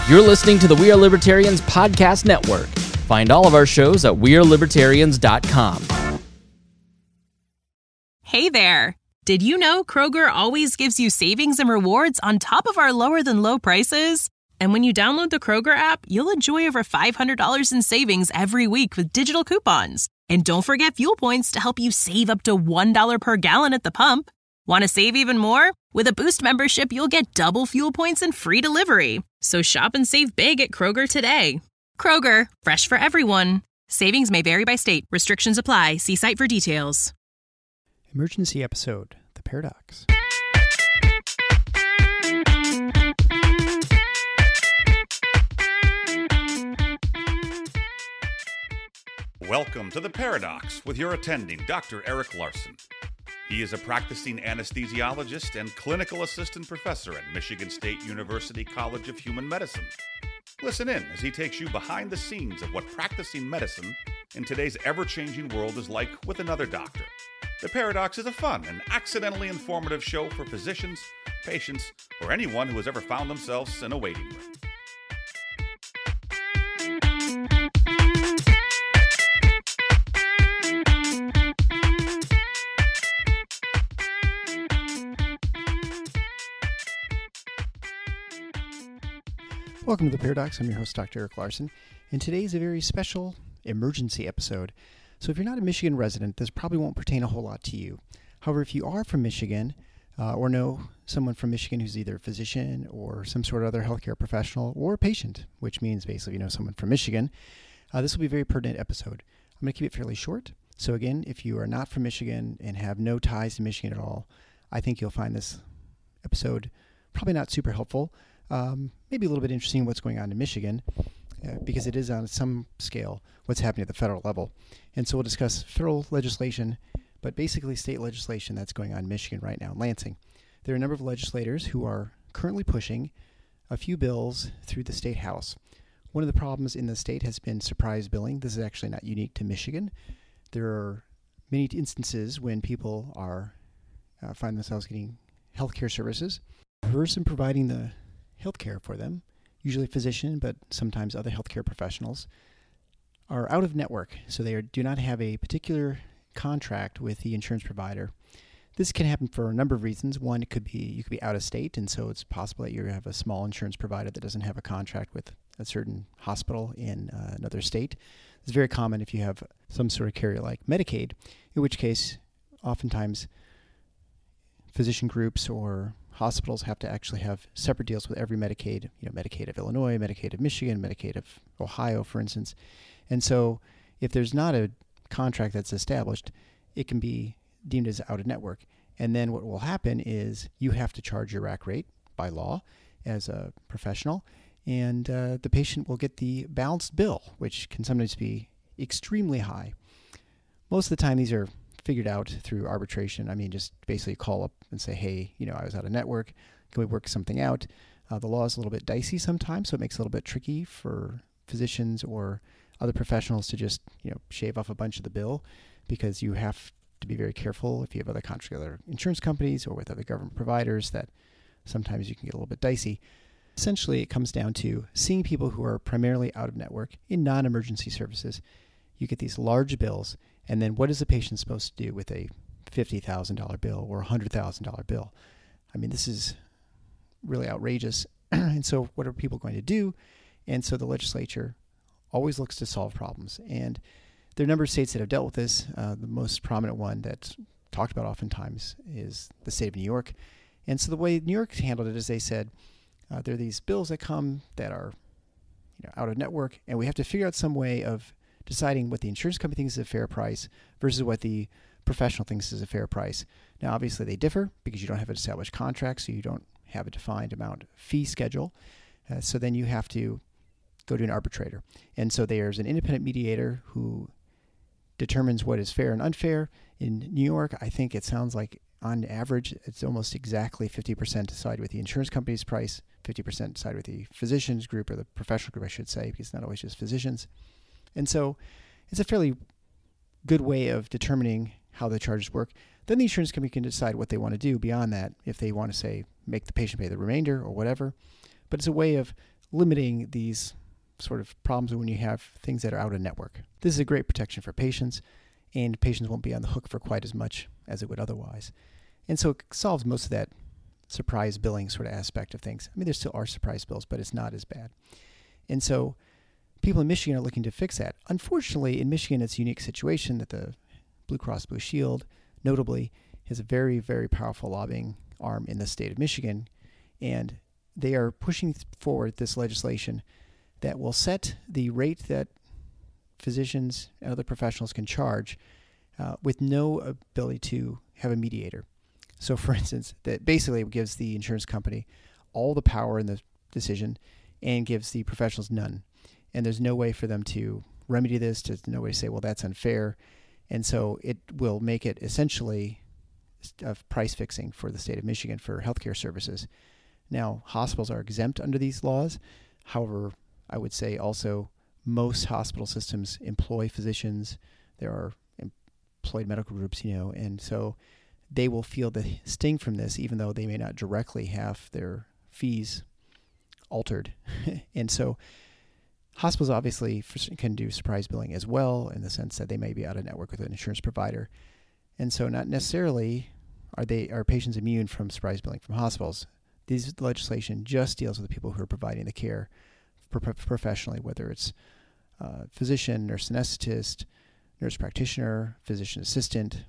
You're listening to the We Are Libertarians podcast network. Find all of our shows at wearelibertarians.com. Hey there! Did you know Kroger always gives you savings and rewards on top of our lower-than-low prices? And when you download the Kroger app, you'll enjoy over $500 in savings every week with digital coupons. And don't forget fuel points to help you save up to $1 per gallon at the pump. Want to save even more? With a Boost membership, you'll get double fuel points and free delivery. So shop and save big at Kroger today. Kroger, fresh for everyone. Savings may vary by state. Restrictions apply. See site for details. Emergency episode, The Paradox. Welcome to The Paradox with your attending, Dr. Eric Larson. He is a practicing anesthesiologist and clinical assistant professor at Michigan State University College of Human Medicine. Listen in as he takes you behind the scenes of what practicing medicine in today's ever-changing world is like with another doctor. The Paradox is a fun and accidentally informative show for physicians, patients, or anyone who has ever found themselves in a waiting room. Welcome to The Paradox. I'm your host, Dr. Eric Larson, and today is a very special emergency episode. So if you're not a Michigan resident, this probably won't pertain a whole lot to you. However, if you are from Michigan or know someone from Michigan who's either a physician or some sort of other healthcare professional or a patient, which means basically you know someone from Michigan, this will be a very pertinent episode. I'm going to keep it fairly short. So again, if you are not from Michigan and have no ties to Michigan at all, I think you'll find this episode probably not super helpful. Maybe a little bit interesting what's going on in Michigan, because it is on some scale what's happening at the federal level. And so we'll discuss federal legislation, but basically state legislation that's going on in Michigan right now in Lansing. There are a number of legislators who are currently pushing a few bills through the state house. One of the problems in the state has been surprise billing. This is actually not unique to Michigan. There are many instances when people are find themselves getting healthcare services. The person providing the healthcare for them, usually a physician, but sometimes other healthcare professionals, are out of network, so they do not have a particular contract with the insurance provider. This can happen for a number of reasons. One, it could be you could be out of state, and so it's possible that you have a small insurance provider that doesn't have a contract with a certain hospital in another state. It's very common if you have some sort of carrier like Medicaid, in which case oftentimes physician groups or hospitals have to actually have separate deals with every Medicaid, Medicaid of Illinois, Medicaid of Michigan, Medicaid of Ohio, for instance. And so if there's not a contract that's established, it can be deemed as out of network. And then what will happen is you have to charge your rack rate by law as a professional, and the patient will get the balanced bill, which can sometimes be extremely high. Most of the time, these are figured out through arbitration. I mean, just basically call up and say, hey, I was out of network. Can we work something out? The law is a little bit dicey sometimes, so it makes it a little bit tricky for physicians or other professionals to just, shave off a bunch of the bill, because you have to be very careful if you have other contracts with other insurance companies or with other government providers that sometimes you can get a little bit dicey. Essentially, it comes down to seeing people who are primarily out of network in non-emergency services. You get these large bills, and then what is the patient supposed to do with a $50,000 bill or a $100,000 bill? I mean, this is really outrageous. And so what are people going to do? And so the legislature always looks to solve problems. And there are a number of states that have dealt with this. The most prominent one that's talked about oftentimes is the state of New York. And so the way New York handled it is they said, there are these bills that come that are out of network, and we have to figure out some way of deciding what the insurance company thinks is a fair price versus what the professional thinks is a fair price. Now, obviously, they differ because you don't have an established contract, so you don't have a defined amount fee schedule. So then you have to go to an arbitrator. And so there's an independent mediator who determines what is fair and unfair. In New York, I think it sounds like on average, it's almost exactly 50% side with the insurance company's price, 50% side with the physicians group, or the professional group, I should say, because it's not always just physicians. And so it's a fairly good way of determining how the charges work. Then the insurance company can decide what they want to do beyond that, if they want to, say, make the patient pay the remainder or whatever. But it's a way of limiting these sort of problems when you have things that are out of network. This is a great protection for patients, and patients won't be on the hook for quite as much as it would otherwise. And so it solves most of that surprise billing sort of aspect of things. I mean, there still are surprise bills, but it's not as bad. And so people in Michigan are looking to fix that. Unfortunately, in Michigan, it's a unique situation that the Blue Cross Blue Shield, notably, has a very, very powerful lobbying arm in the state of Michigan, and they are pushing forward this legislation that will set the rate that physicians and other professionals can charge with no ability to have a mediator. So, for instance, that basically gives the insurance company all the power in the decision and gives the professionals none. And there's no way for them to remedy this, there's no way to say, well, that's unfair. And so it will make it essentially price fixing for the state of Michigan for healthcare services. Now, hospitals are exempt under these laws. However, I would say also most hospital systems employ physicians. There are employed medical groups, and so they will feel the sting from this, even though they may not directly have their fees altered. And so hospitals obviously can do surprise billing as well, in the sense that they may be out of network with an insurance provider. And so not necessarily are patients immune from surprise billing from hospitals. This legislation just deals with the people who are providing the care professionally, whether it's physician, nurse anesthetist, nurse practitioner, physician assistant,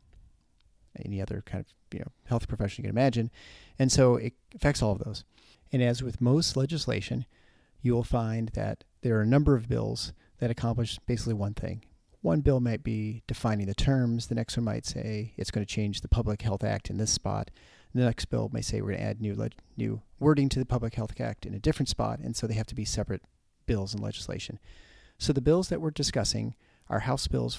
any other kind of health profession you can imagine. And so it affects all of those. And as with most legislation, you will find that there are a number of bills that accomplish basically one thing. One bill might be defining the terms. The next one might say it's going to change the Public Health Act in this spot. The next bill may say we're going to add new wording to the Public Health Act in a different spot, and so they have to be separate bills and legislation. So the bills that we're discussing are House Bills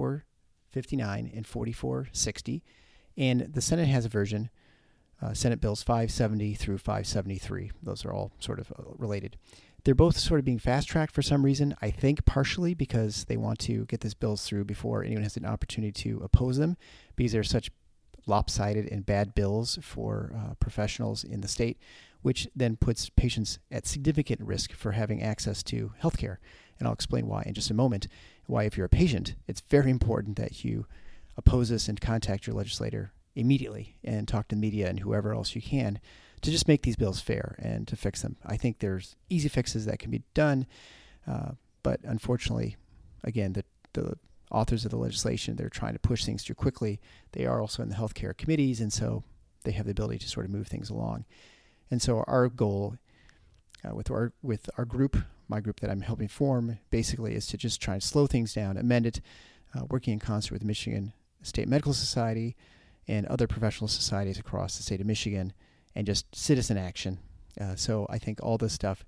4459 and 4460, and the Senate has a version, Senate Bills 570 through 573. Those are all sort of related. They're both sort of being fast-tracked for some reason, I think partially because they want to get these bills through before anyone has an opportunity to oppose them, because they're such lopsided and bad bills for professionals in the state, which then puts patients at significant risk for having access to health care. And I'll explain why in just a moment, why if you're a patient, it's very important that you oppose this and contact your legislator immediately and talk to the media and whoever else you can to just make these bills fair and to fix them. I think there's easy fixes that can be done, but unfortunately, again, the authors of the legislation, they're trying to push things through quickly. They are also in the healthcare committees, and so they have the ability to sort of move things along. And so our goal with our group, my group that I'm helping form, basically is to just try and slow things down, amend it, working in concert with the Michigan State Medical Society and other professional societies across the state of Michigan, and just citizen action. So I think all this stuff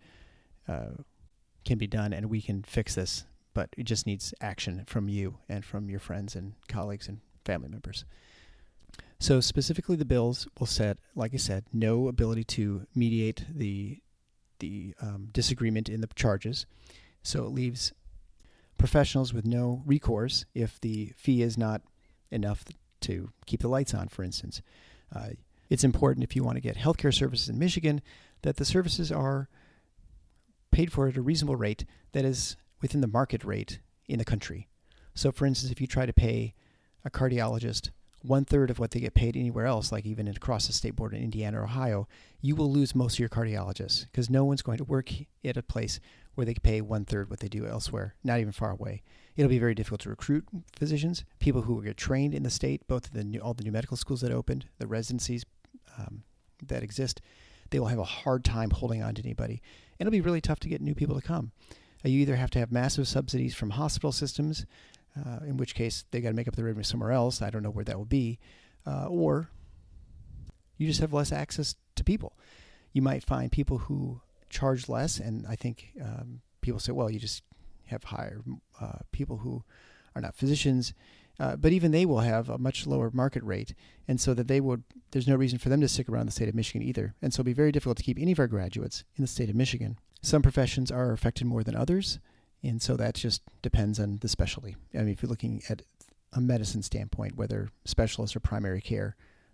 can be done, and we can fix this, but it just needs action from you and from your friends and colleagues and family members. So specifically, the bills will set, like I said, no ability to mediate the disagreement in the charges. So it leaves professionals with no recourse if the fee is not enough to keep the lights on, for instance. It's important, if you want to get healthcare services in Michigan, that the services are paid for at a reasonable rate that is within the market rate in the country. So, for instance, if you try to pay a cardiologist 1/3 of what they get paid anywhere else, like even across the state border in Indiana or Ohio, you will lose most of your cardiologists because no one's going to work at a place where they can pay 1/3 what they do elsewhere, not even far away. It'll be very difficult to recruit physicians, people who get trained in the state, both all the new medical schools that opened, the residencies that exist. They will have a hard time holding on to anybody. And it'll be really tough to get new people to come. You either have to have massive subsidies from hospital systems, in which case they got to make up the revenue somewhere else. I don't know where that will be. Or you just have less access to people. You might find people who charge less, and I think people say, well, you just have higher people who are not physicians, but even they will have a much lower market rate, and so that there's no reason for them to stick around the state of Michigan either. And so it'll be very difficult to keep any of our graduates in the state of Michigan. Some professions are affected more than others, and so that just depends on the specialty. I mean, if you're looking at a medicine standpoint, whether specialists or primary care,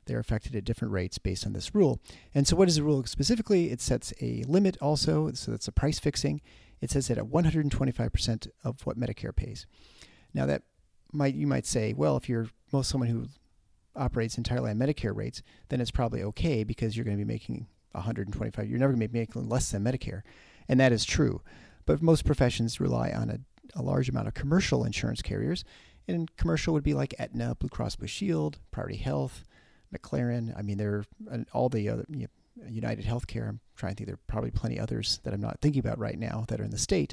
They're affected at different rates based on this rule. And so what is the rule specifically? It sets a limit also, so that's a price fixing. It says that at 125% of what Medicare pays. Now you might say, well, if you're someone who operates entirely on Medicare rates, then it's probably okay because you're going to be making 125. You're never going to be making less than Medicare. And that is true. But most professions rely on a large amount of commercial insurance carriers. And commercial would be like Aetna, Blue Cross Blue Shield, Priority Health, McLaren. I mean, there are all the other, United Healthcare. I'm trying to think. There are probably plenty others that I'm not thinking about right now that are in the state.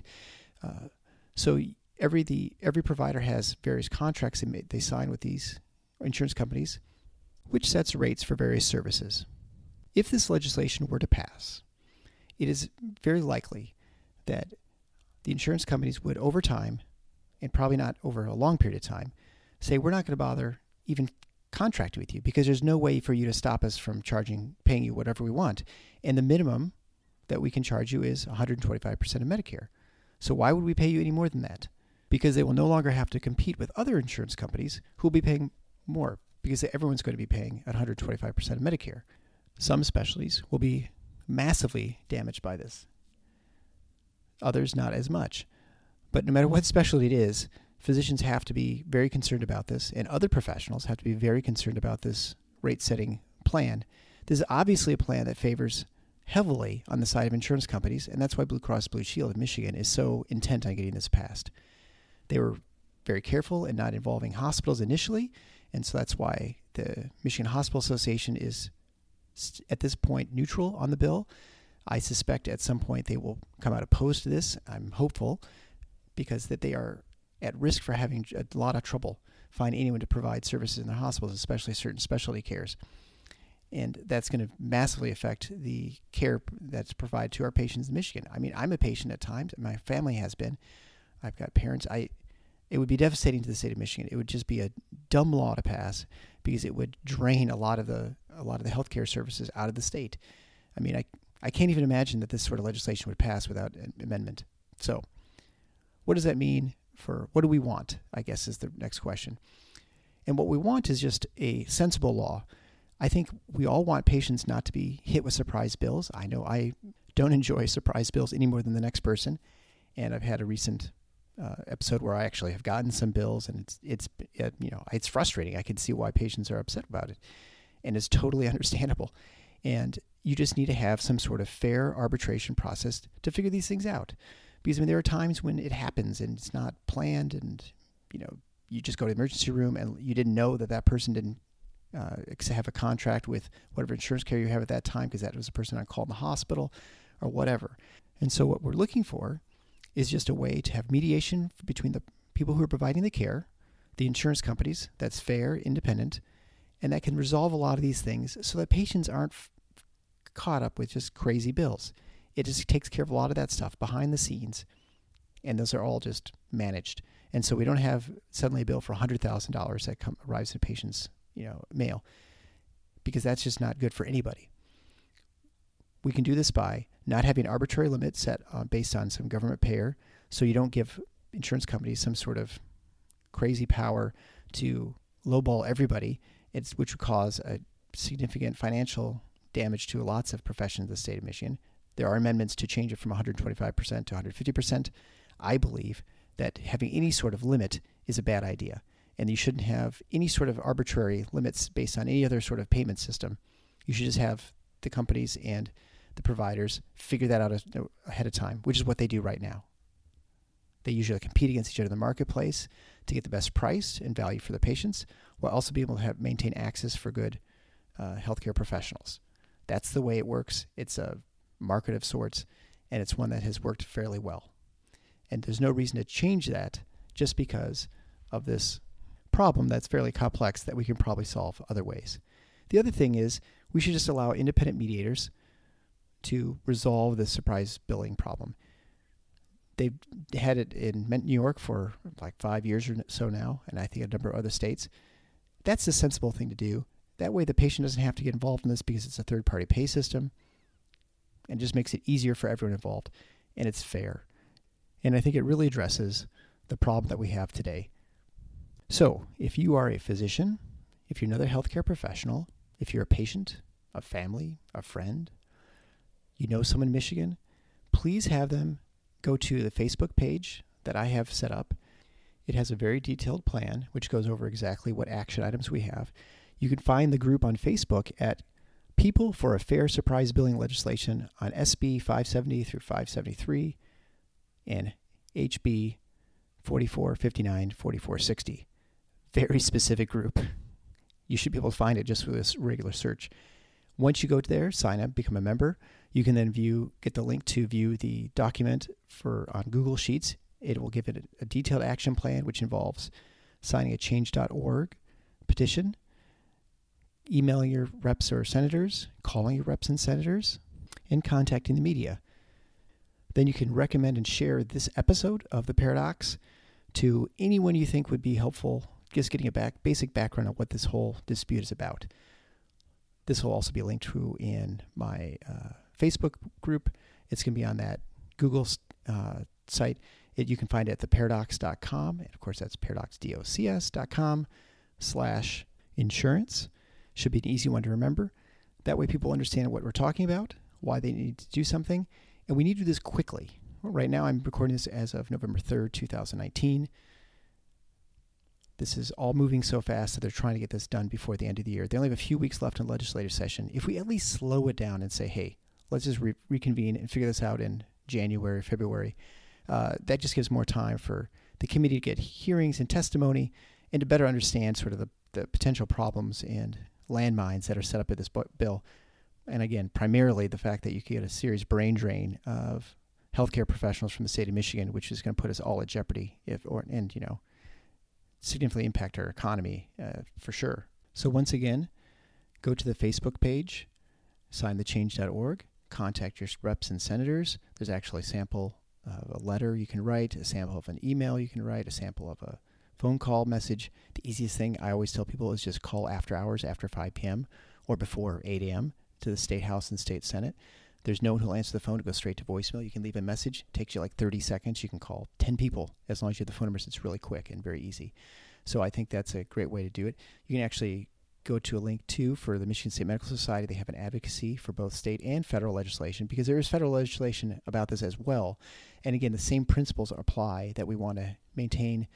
So every provider has various contracts they sign with these insurance companies, which sets rates for various services. If this legislation were to pass, it is very likely that the insurance companies would, over time, and probably not over a long period of time, say, we're not going to bother even contracting with you because there's no way for you to stop us from paying you whatever we want. And the minimum that we can charge you is 125% of Medicare. So why would we pay you any more than that? Because they will no longer have to compete with other insurance companies who will be paying more because everyone's going to be paying at 125% of Medicare. Some specialties will be massively damaged by this. Others not as much. But no matter what specialty it is, physicians have to be very concerned about this, and other professionals have to be very concerned about this rate-setting plan. This is obviously a plan that favors heavily on the side of insurance companies, and that's why Blue Cross Blue Shield of Michigan is so intent on getting this passed. They were very careful in not involving hospitals initially, and so that's why the Michigan Hospital Association is at this point neutral on the bill. I suspect at some point they will come out opposed to this. I'm hopeful because that they are at risk for having a lot of trouble finding anyone to provide services in their hospitals, especially certain specialty cares. And that's going to massively affect the care that's provided to our patients in Michigan. I mean, I'm a patient at times. My family has been. I've got parents. It would be devastating to the state of Michigan. It would just be a dumb law to pass because it would drain a lot of the healthcare services out of the state. I mean, I can't even imagine that this sort of legislation would pass without an amendment. So what does that mean what do we want, I guess, is the next question. And what we want is just a sensible law. I think we all want patients not to be hit with surprise bills. I know I don't enjoy surprise bills any more than the next person. And I've had a recent episode where I actually have gotten some bills, and it's frustrating. I can see why patients are upset about it, and it's totally understandable. And you just need to have some sort of fair arbitration process to figure these things out. Because there are times when it happens and it's not planned, and you just go to the emergency room and you didn't know that person didn't have a contract with whatever insurance carrier you have at that time because that was a person on call in the hospital or whatever. And so what we're looking for is just a way to have mediation between the people who are providing the care, the insurance companies, that's fair, independent, and that can resolve a lot of these things so that patients aren't caught up with just crazy bills. It just takes care of a lot of that stuff behind the scenes, and those are all just managed. And so we don't have suddenly a bill for $100,000 that arrives in a patient's mail, because that's just not good for anybody. We can do this by not having an arbitrary limit set based on some government payer, so you don't give insurance companies some sort of crazy power to lowball everybody, which would cause a significant financial damage to lots of professions in the state of Michigan. There are amendments to change it from 125% to 150%. I believe that having any sort of limit is a bad idea, and you shouldn't have any sort of arbitrary limits based on any other sort of payment system. You should just have the companies and the providers figure that out ahead of time, which is what they do right now. They usually compete against each other in the marketplace to get the best price and value for the patients, while also being able to maintain access for good healthcare professionals. That's the way it works. It's a market of sorts, and it's one that has worked fairly well. And there's no reason to change that just because of this problem that's fairly complex that we can probably solve other ways. The other thing is we should just allow independent mediators to resolve the surprise billing problem. They've had it in New York for like 5 years or so now, and I think a number of other states. That's the sensible thing to do. That way the patient doesn't have to get involved in this because it's a third-party pay system, and just makes it easier for everyone involved, and it's fair. And I think it really addresses the problem that we have today. So if you are a physician, if you're another healthcare professional, If you're a patient, a family, a friend, you know someone in Michigan, please have them go to the Facebook page that I have set up. It has a very detailed plan, which goes over exactly what action items we have. You can find the group on Facebook at People for a Fair Surprise Billing Legislation on SB 570 through 573 and HB 4459, 4460. Very specific group. You should be able to find it just with this regular search. Once you go to there, sign up, become a member. You can then get the link to view the document on Google Sheets. It will give it a detailed action plan, which involves signing a change.org petition, emailing your reps or senators, calling your reps and senators, and contacting the media. Then you can recommend and share this episode of The Paradox to anyone you think would be helpful, just getting a basic background on what this whole dispute is about. This will also be linked to in my Facebook group. It's going to be on that Google site. You can find it at theparadox.com. And of course, that's paradoxdocs.com/insurance. Should be an easy one to remember. That way people understand what we're talking about, why they need to do something. And we need to do this quickly. Right now, I'm recording this as of November 3rd, 2019. This is all moving so fast that they're trying to get this done before the end of the year. They only have a few weeks left in legislative session. If we at least slow it down and say, hey, let's just reconvene and figure this out in January, February, that just gives more time for the committee to get hearings and testimony and to better understand sort of the potential problems and landmines that are set up in this bill. And again, primarily the fact that you could get a serious brain drain of healthcare professionals from the state of Michigan, which is going to put us all at jeopardy significantly impact our economy for sure. So once again, go to the Facebook page, sign the change.org, contact your reps and senators. There's actually a sample of a letter you can write, a sample of an email you can write, a sample of a phone call message. The easiest thing I always tell people is just call after hours, after 5 p.m. or before 8 a.m. to the State House and State Senate. There's no one who'll answer the phone. It goes straight to voicemail. You can leave a message. It takes you like 30 seconds. You can call 10 people. As long as you have the phone numbers, it's really quick and very easy. So I think that's a great way to do it. You can actually go to a link, too, for the Michigan State Medical Society. They have an advocacy for both state and federal legislation because there is federal legislation about this as well. And again, the same principles apply, that we want to maintain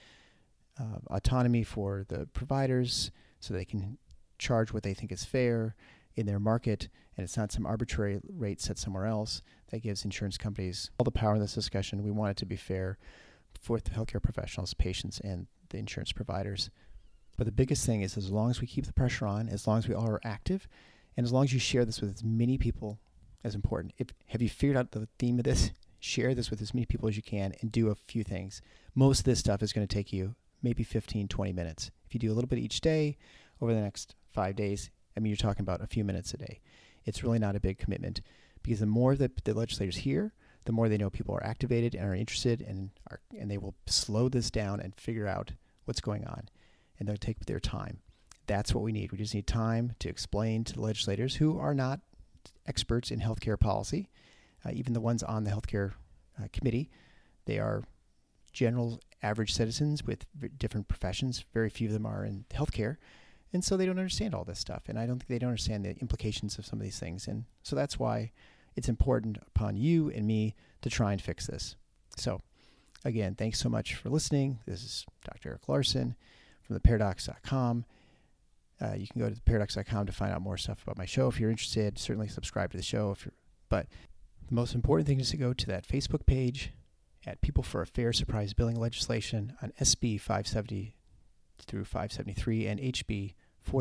autonomy for the providers so they can charge what they think is fair in their market, and it's not some arbitrary rate set somewhere else that gives insurance companies all the power in this discussion. We want it to be fair for the healthcare professionals, patients, and the insurance providers. But the biggest thing is, as long as we keep the pressure on, as long as we all are active, and as long as you share this with as many people as important. Have you figured out the theme of this? Share this with as many people as you can and do a few things. Most of this stuff is going to take you maybe 15, 20 minutes. If you do a little bit each day over the next 5 days, you're talking about a few minutes a day. It's really not a big commitment, because the more that the legislators hear, the more they know people are activated and are interested, and they will slow this down and figure out what's going on, and they'll take their time. That's what we need. We just need time to explain to the legislators, who are not experts in healthcare policy, even the ones on the healthcare committee. They are general average citizens with different professions. Very few of them are in healthcare. And so they don't understand all this stuff. And I don't think they don't understand the implications of some of these things. And so that's why it's important upon you and me to try and fix this. So again, thanks so much for listening. This is Dr. Eric Larson from theparadox.com. You can go to theparadox.com to find out more stuff about my show if you're interested. Certainly subscribe to the show. But the most important thing is to go to that Facebook page at People for a Fair Surprise Billing Legislation on SB 570 through 573 and HB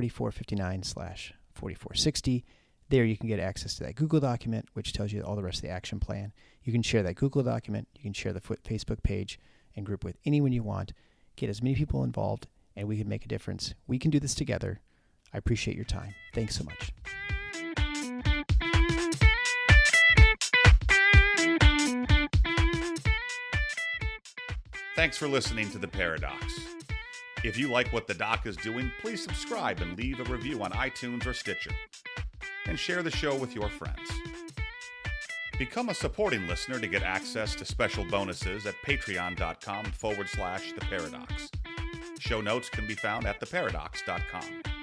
4459/4460. There you can get access to that Google document, which tells you all the rest of the action plan. You can share that Google document. You can share the Facebook page and group with anyone you want. Get as many people involved, and we can make a difference. We can do this together. I appreciate your time. Thanks so much. Thanks for listening to The Paradox. If you like what the doc is doing, please subscribe and leave a review on iTunes or Stitcher. And share the show with your friends. Become a supporting listener to get access to special bonuses at patreon.com/theparadox. Show notes can be found at theparadox.com.